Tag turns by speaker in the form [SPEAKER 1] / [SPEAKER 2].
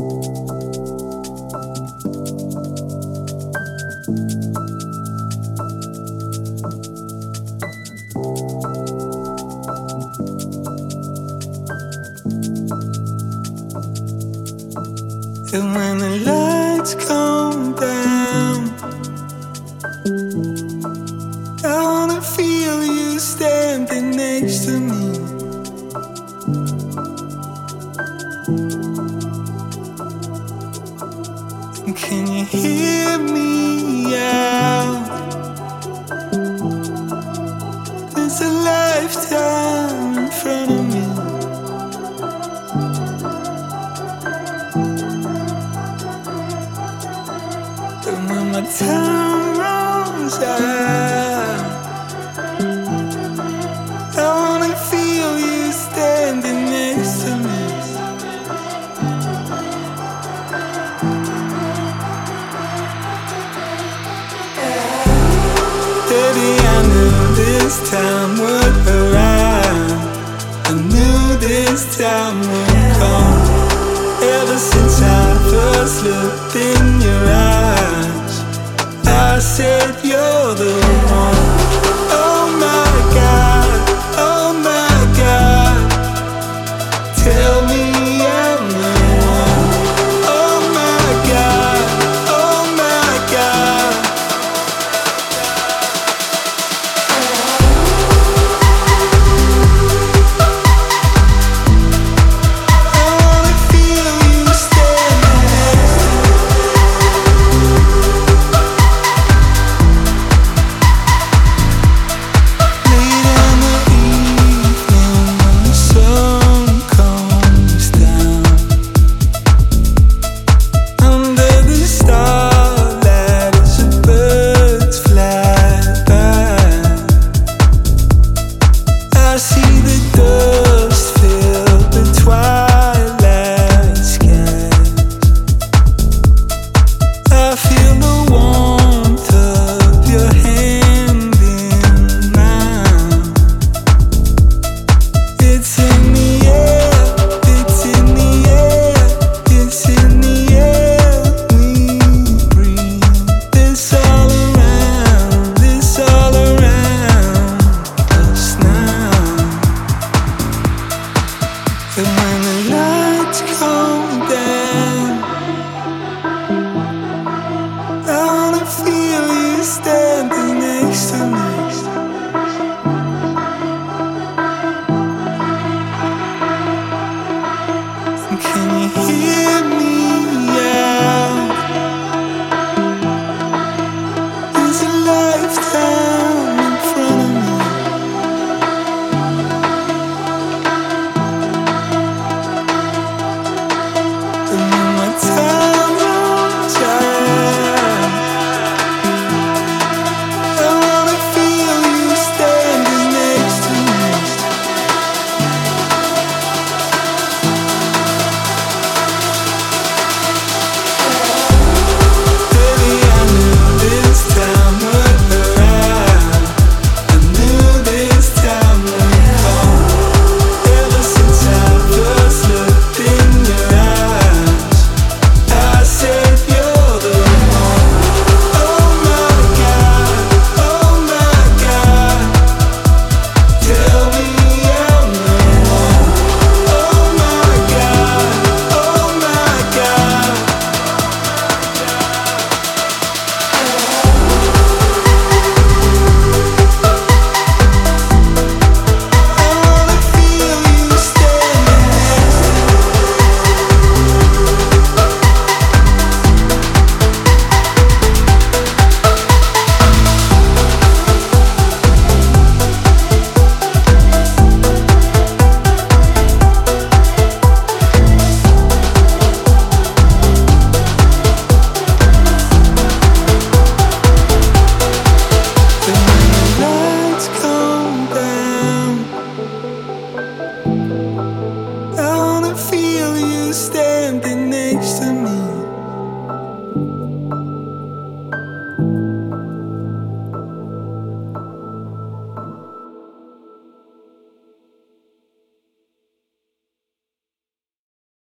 [SPEAKER 1] And when the lights come down, I wanna feel you standing next to me. And can you hear me out? There's a lifetime in front of me. And when my time runs out, I wanna feel you standing next to me. Baby, I knew this time would arrive. I knew this time would arrive.